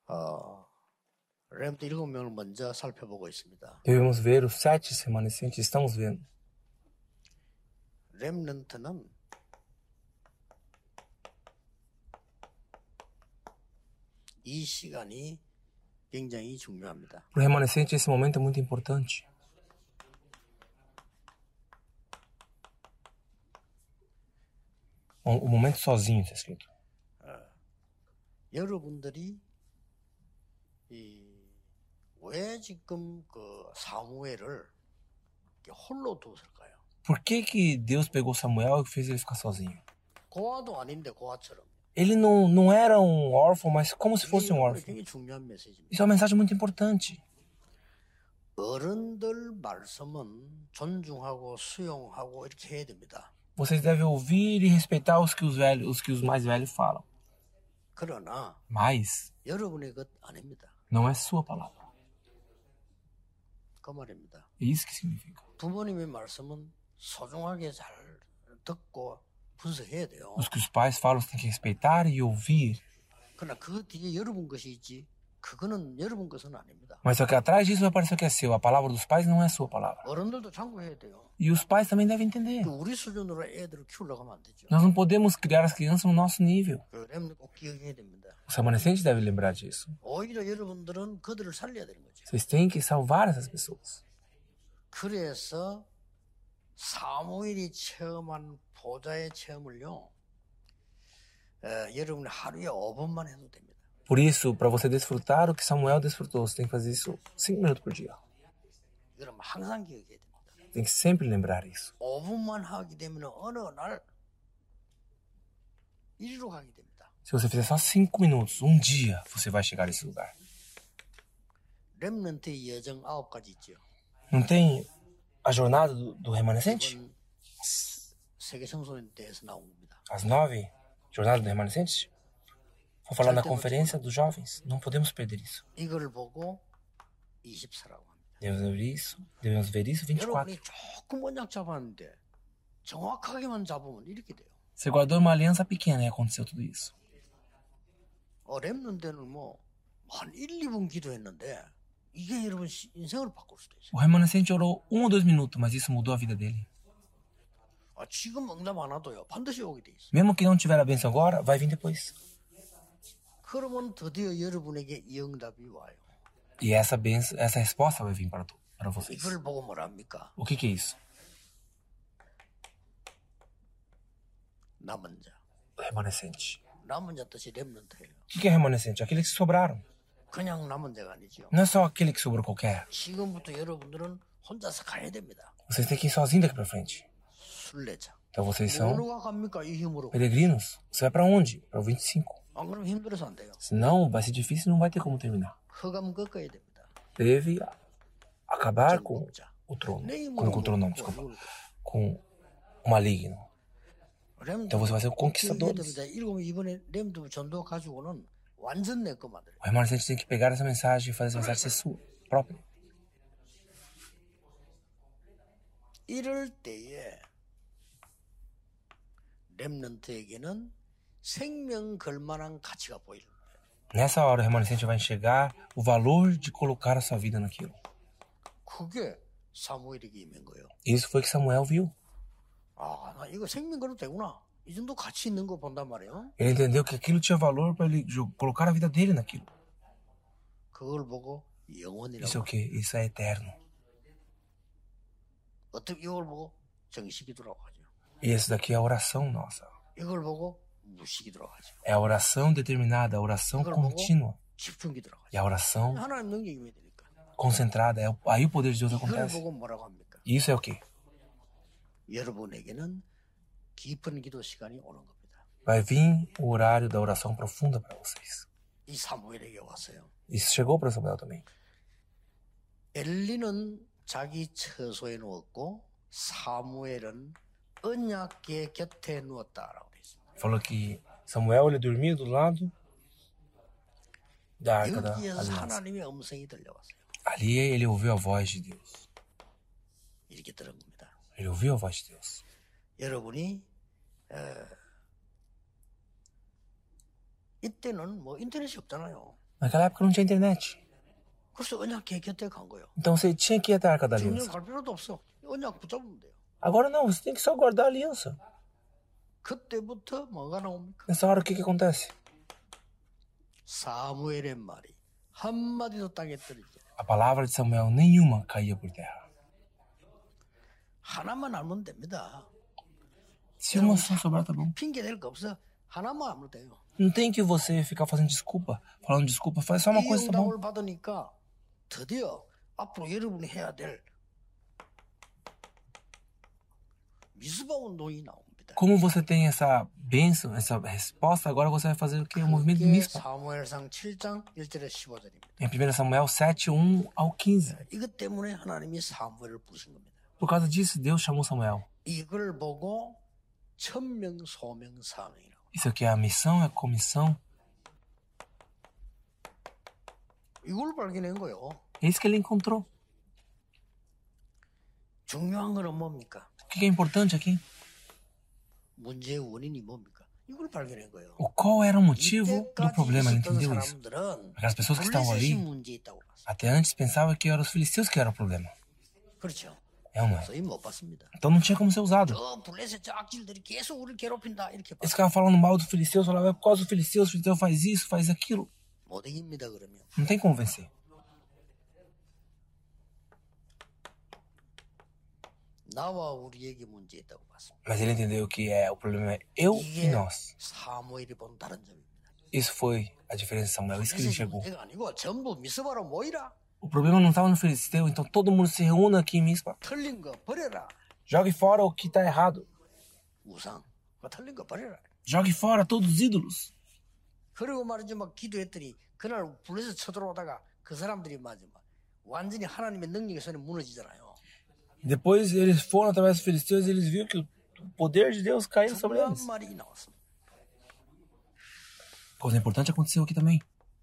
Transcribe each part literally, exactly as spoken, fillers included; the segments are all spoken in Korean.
어, 렘트 일곱 명을 먼저 살펴보고 있습니다. Devemos ver os sete remanescentes. Estamos vendo. 렘넌트는 이 시간이 굉장히 중요합니다. O remanescente, esse momento é muito importante. O, o momento sozinho, está escrito. 여러분들이 이, 왜 지금 그 사무엘을 홀로 두었을까요? Por que que Deus pegou Samuel e fez ele ficar sozinho? 고아도 아닌데 고아처럼. Ele não, não era um órfão, mas como se fosse um órfão. 굉장히 중요한 메시지입니다. Isso é uma mensagem muito importante. 어른들 말씀은 존중하고 수용하고 이렇게 해야 됩니다. Vocês devem ouvir e respeitar os que os, velhos, os, que os mais velhos falam. 그러나 Mas 여러분의 것 아닙니다. não é sua palavra. 그 말입니다. É isso que significa. 부모님의 말씀은 소중하게 잘 듣고 분석해야 돼요. Os que os pais falam, você tem que respeitar e ouvir. 그러나 그 뒤에 여러분 것이 있지, 그거는 여러분 것은 아닙니다. Mas só que atrás disso vai parecer que é seu. A palavra dos pais não é sua palavra. 어른들도 참고해야 돼요. E os pais também devem entender. 우리 수준으로 애들을 키우려고 하면 안 되죠. Nós não podemos criar as crianças no nosso nível. 그러면 꼭 기억해야 됩니다. Os remanescentes devem lembrar disso. 오히려 여러분들은 그들을 살려야 되는 거죠. Vocês têm que salvar essas pessoas. 그래서 사무엘이 체험한 보좌의 체험을요, 에, 여러분이 하루에 오 분만 해도 됩니다. Por isso, para você desfrutar o que Samuel desfrutou, você tem que fazer isso cinco minutos por dia. 이건 항상 기억해야 됩니다. Tem que sempre lembrar isso. 오 분만 하게 되면 어느 날 이리로 가게 됩니다. Se você fizer só cinco minutos, um dia, você vai chegar nesse lugar. 렘넌트의 여정 아홉 가지 있죠. Não tem a jornada do, do remanescente? 이번 세계 청소년에 대해서 나온 겁니다. As nove jornadas do remanescente? Vou falar na conferência dos jovens. Não podemos perder isso. 이걸 보고 이십사라고 합니다. Devemos ver isso, devemos ver isso vinte e quatro. 여러분이 조금 언약 잡았는데 정확하게만 잡으면 이렇게 돼요. Você guardou uma aliança pequena e aconteceu tudo isso. 어, 렘넌트는 뭐 한 일, 이 분 기도했는데 이게 여러분 인생을 바꿀 수도 있어요. O remanescente orou um ou dois minutos, mas isso mudou a vida dele. 아, 지금 응답 안 와도요. 반드시 오게 돼 있어요. Mesmo que não tiver a bênção agora, vai vir depois. 그러면 드디어 여러분에게 이 응답이 와요. E essa bênção, essa resposta vai vir para, tu, para vocês. 이걸 보고 뭐랍니까? O que, que é isso? 남은 자. Remanescente. 남은 자 뜻이 렘넌트예요. O que, que é remanescente? Aqueles que sobraram. 그냥 남은 자가 아니죠. Não é só aquele que sobrou qualquer. 지금부터 여러분들은 혼자서 가야 됩니다. Vocês têm que ir sozinhos daqui para frente. 순례자. Então vocês são 어디로 갑니까? 이 힘으로. peregrinos. Você vai para onde? Para o vinte e cinco. 안 그러면 힘들어서 안 돼요. Senão vai ser difícil e não vai ter como terminar. 흑암 꺾어야 됩니다. Deve acabar com 전복자. o trono. 내 Com, 힘으로 com o trono, não, 먹고 desculpa. 누굴 Com o maligno. 렘드 Então você vai ser o 기억해야 conquistador. 됩니다. 일곱 이번에 렘드 전도 가지고는 완전 내 거 만들어요. O remanescente tem que pegar essa mensagem e fazer essa mensagem ser sua própria. 이럴 때에 렘넌트에게는 생명 걸만한 가치가 보이는 거예요. Nessa hora o remanescente vai enxergar o valor de colocar a sua vida naquilo. 그게 사무엘에게 임한 거예요. Isso foi que Samuel viu. 아, 나 이거 생명 걸어도 되구나. 이 정도 가치 있는 거 본단 말이에요. Ele entendeu que aquilo tinha valor para ele jo- colocar a vida dele naquilo. 그걸 보고 영원이라고. Isso é o quê? Isso é eterno. 어떻게 이걸 보고 정식이더라고 하죠. E esse daqui é a oração nossa. 이걸 보고 무식이더라고 하죠. É a oração determinada, a oração contínua. 집중기더라고 하죠. E a oração 하나님 능력이 되니까. concentrada. É o- aí o poder de Deus 이걸 acontece. 보고 뭐라고 합니까? E isso é o quê? 여러분에게는 깊은 기도 시간이 오는 겁니다. Vai vir o horário da oração profunda para vocês. 이 사무엘에게 왔어요. Isso chegou para Samuel também. 엘리는 자기 처소에 누웠고 사무엘은 언약궤 곁에 누웠다라고 되어 있습니다. Falou que Samuel ele dormia do lado da arca da 여기에서 aliança. 하나님의 음성이 들려왔어요. Ali ele ouviu a voz de Deus. 이렇게 들은 겁니다. Ele ouviu a voz de Deus. 여러분이 에, 이때는 뭐 인터넷이 없잖아요. Naquela época não tinha internet. 그래서 언약궤 곁에 간 거예요. Então você tinha que ir até a Arca da 중년 Aliança. 갈 필요도 없어. 언약 붙잡으면 돼요. Agora não, você tem que só guardar a aliança. 그때부터 뭐가 나옵니까? Nessa hora o que, que acontece? 사무엘의 말이 한마디도 땅에 떨어지지 않아요. A palavra de Samuel nenhuma caía por terra. 하나만 알면 됩니다. Se uma só sobrar, tá bom. 핑계 댈 거 없어. 하나만 알면 돼요. Não tem que você ficar fazendo desculpa, falando desculpa, faz só uma 이 coisa, tá bom? 응답을 받으니까 드디어 앞으로 여러분이 해야 될 미스바 운동이 나옵니다. Como você tem essa bênção, essa resposta, agora você vai fazer o quê? O movimento 그게 Mispa. 사무엘상 칠 장 일 절에 십오 절입니다. Em primeiro Samuel sete, um ao quinze. 이것 때문에 하나님이 사무엘을 부르신 겁니다. Por causa disso, Deus chamou Samuel. 이걸 보고 천명 소명 사명이라고. Isso aqui é a missão, é a comissão. 이걸 발견한 거요. É isso que ele encontrou. 중요한 건 뭡니까? O que é importante aqui? 문제의 원인이 뭡니까? 이걸 발견한 거예요. O qual era o motivo do 이때까지 problema? Ele 있었던 entendeu isso. 사람들은 Aquelas pessoas que estavam 블레셋이 ali, 문제 있다고 봤어요. até antes pensavam que eram os filisteus que eram o problema. 그렇죠. É ou não é? 그래서 못 봤습니다. Então não tinha como ser usado. 저 블레셋 저 악질들이 계속 우리를 괴롭힌다 이렇게 Eles 봤어요. ficavam falando mal dos filisteus, falavam, é por causa dos filisteus, o filisteu faz isso, faz aquilo. 못 이깁니다 그러면. Não tem como vencer. 나와 우리에게 문제 있다고 봤습니다. Mas ele entendeu que é, o problema é eu e 이게 nós. 사무엘이 본 다른 점입니다. Isso foi a diferença de Samuel, isso que ele 블레셋이 enxergou. 문제가 아니고 전부 미스바로 모이라. O problema não estava no filisteu, então todo mundo se reúna aqui em Mispa. 틀린 거 버려라. Jogue fora o que está errado. 우상. 그 틀린 거 버려라. Jogue fora todos os ídolos. 그리고 말이지 막 기도했더니 그날 블레셋 쳐들어오다가 그 사람들이 맞아 막 완전히 하나님의 능력의 손에 무너지잖아요. Depois eles foram através dos filisteus e eles viram que o poder de Deus caiu sobre 중요한 eles. 말이 나왔습니다. Coisa importante aconteceu aqui também.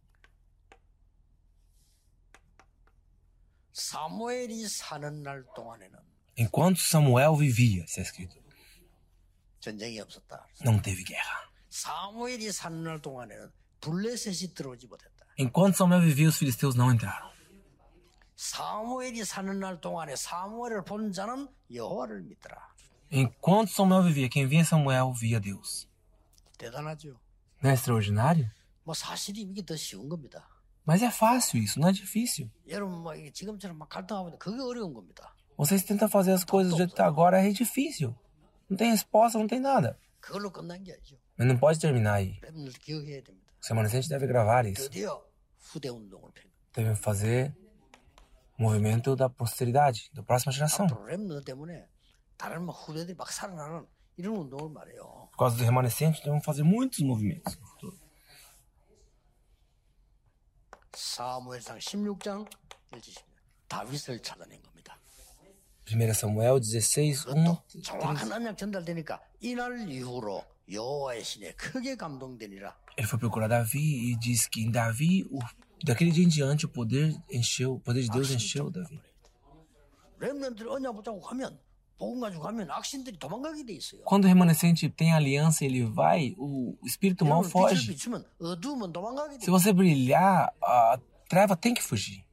사무엘이 사는 날 동안에는 Enquanto Samuel vivia, está escrito, 전쟁이 없었다. não teve guerra. 사무엘이 사는 날 동안에는 블레셋이 들어오지 못했다. Enquanto Samuel vivia, os filisteus não entraram. 사무엘이 사는 날 동안에 사무엘을 본 자는 여호와를 믿더라. Enquanto Samuel vivia, quem via Samuel via Deus. 대단하죠. Não é extraordinário? 뭐 사실이 이게 더 쉬운 겁니다. Mas é fácil isso, não é difícil. 여러분 뭐 이게 지금처럼 막 갈등하고 있는데 그게 어려운 겁니다. Vocês tentam fazer as coisas do jeito que está agora, é difícil. Não tem resposta, não tem nada. 그걸로 끝난 게 아니죠. Mas não pode terminar aí. 여러분들 기억해야 됩니다. O remanescente deve gravar isso. 드디어 후대 운동을 펴는. Deve fazer o movimento da posteridade, da próxima geração. 앞으로 랩너 때문에 다른 막 후대들이 막 살아나는 이런 운동을 말해요. Por causa do remanescente, devemos fazer muitos movimentos no futuro. 사무엘상 십육 장 일 절입니다. 다윗을 찾아낸 겁니다. primeiro Samuel dezesseis, um. 그것도 정확한 언약 전달되니까 이날 이후로 여호와의 신에 크게 감동되니라. Ele foi procurar Davi e disse que em Davi, o, daquele dia em diante, o poder encheu, o poder de Deus encheu Davi. 렘넌트를 언약 붙잡고 가면 복음 가지고 가면 악신들이 도망가게 돼 있어요. Quando o remanescente tem aliança, ele vai, o espírito mal 빛을 foge. 비추면 어두우면 도망가게 돼 Se 있어요. você brilhar, a treva tem que fugir.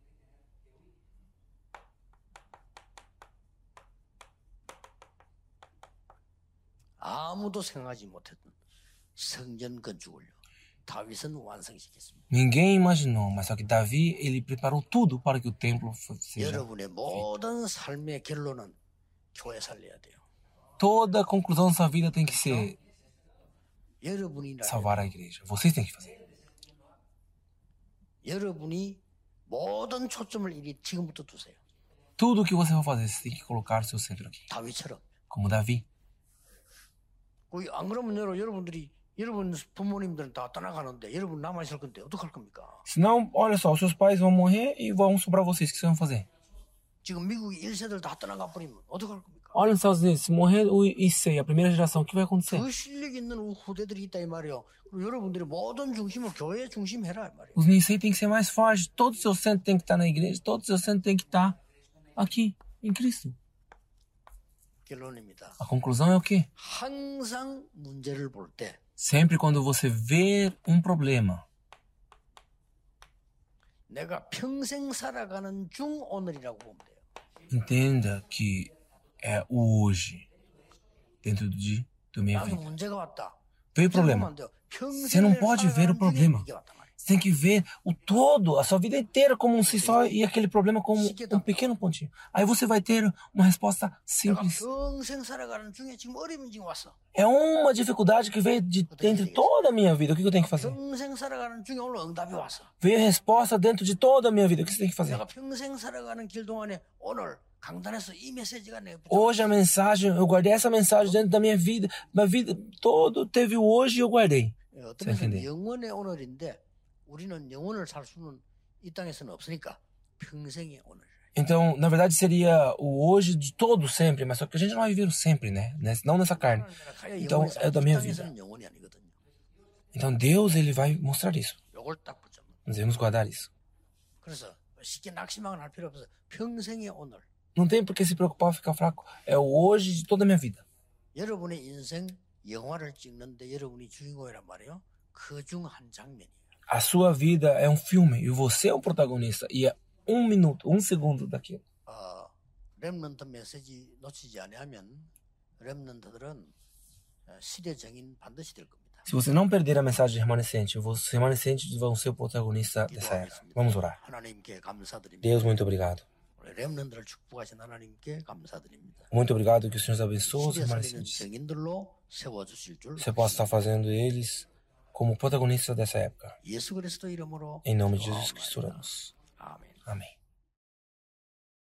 아무도 생각하지 못했던 성전 건축을 다윗은 완성시켰습니다. Ninguém imaginou, mas só que Davi, ele preparou tudo para que o templo seja. 여러분의 모든 삶의 결론은 교회 살려야 돼요. Toda a conclusão da sua vida tem que ser 여러분이 나 salvar a igreja. Vocês têm que fazer. 여러분이 모든 초점을 이리 지금부터 두세요. Tudo o que você vai fazer, você tem que colocar o seu centro aqui. 다윗처럼. Como Davi. 거기 안 그러면 여러- 여러분들이 여러분 부모님들은 다 떠나가는데 여러분 남아 있을 건데 어떡할 겁니까? Senão, olha só, os seus pais vão morrer e vão sobrar vocês. O que vocês vão fazer? 지금 미국이 일 세들 다 떠나가 버리면 어떡할 겁니까? Olha nos Estados Unidos, se morrer o I C, a primeira geração, o que vai acontecer? 그 실력 있는 후대들이 있다 이 말이에요. 그리고 여러분들이 모든 중심을 교회 중심 해라 이 말이에요. Os Nicei tem que ser mais fortes. Todo o seu centro tem que estar na igreja. Todo o seu centro tem que estar aqui, em Cristo. 결론입니다. A conclusão é o quê? 항상 문제를 볼 때 Sempre quando você ver um problema, 내가 평생 살아가는 중 오늘이라고 보면 돼요. Entenda que é o hoje, dentro de, da minha 나중에 vida. 문제가 왔다. Veio o 그렇게 보면 problema. 안 돼요. Você não 평생을 pode ver o 살아가는 중에 problema. 이게 왔단 말이에요. Você tem que ver o todo, a sua vida inteira, como se só e aquele problema como um pequeno pontinho. Aí você vai ter uma resposta 내가 simples. 평생 살아가는 중에 지금 어려움이 지금 왔어. É uma dificuldade que veio de dentro de toda a minha vida. O que eu tenho que fazer? 평생 살아가는 중에 오늘 응답이 왔어. Veio a resposta dentro de toda a minha vida. O que você tem que fazer? 내가 평생 살아가는 길 동안에 오늘 강단에서 이 메시지가 내가 붙잡았어. Hoje a mensagem, eu guardei essa mensagem dentro da minha vida. Minha vida todo teve o hoje e eu guardei. 어떤 면에서 영원의 오늘인데 우리는 영원을 살 수는 이 땅에서는 없으니까 평생의 오늘. Então, na verdade, seria o hoje de todo sempre, mas só que a gente não vai viver o sempre, né? Não nessa carne. Então, é da minha vida. Então, Deus, ele vai mostrar isso. 요걸 딱 붙잡아. Nós devemos guardar isso. 그래서 쉽게 낙심만 할 필요 없어. 평생의 오늘. Não tem por que se preocupar ou ficar fraco. É o hoje de toda a minha vida. 여러분의 인생 영화를 찍는데 여러분이 주인공이란 말이에요. 그 중 한 장면이에요. A sua vida é um filme e você é um protagonista. E é um minuto, um segundo daquilo. 어, 렘넌트 메시지 놓치지 않으면 렘넌트들은 시대 정인 반드시 될 겁니다. Se você não perder a mensagem remanescente, os remanescentes vão ser o protagonista dessa era. Vamos orar. 하나님께 감사드립니다. Deus, muito obrigado. 렘넌트를 축복하신 하나님께 감사드립니다. Muito obrigado que o Senhor abençoe os 시대 살리는 remanescentes. 정인들로 세워주실 줄 Você possa estar fazendo eles como protagonistas dessa época. 예수 그리스도 이름으로 Em nome de Jesus Cristo oramos. 아멘. Amém.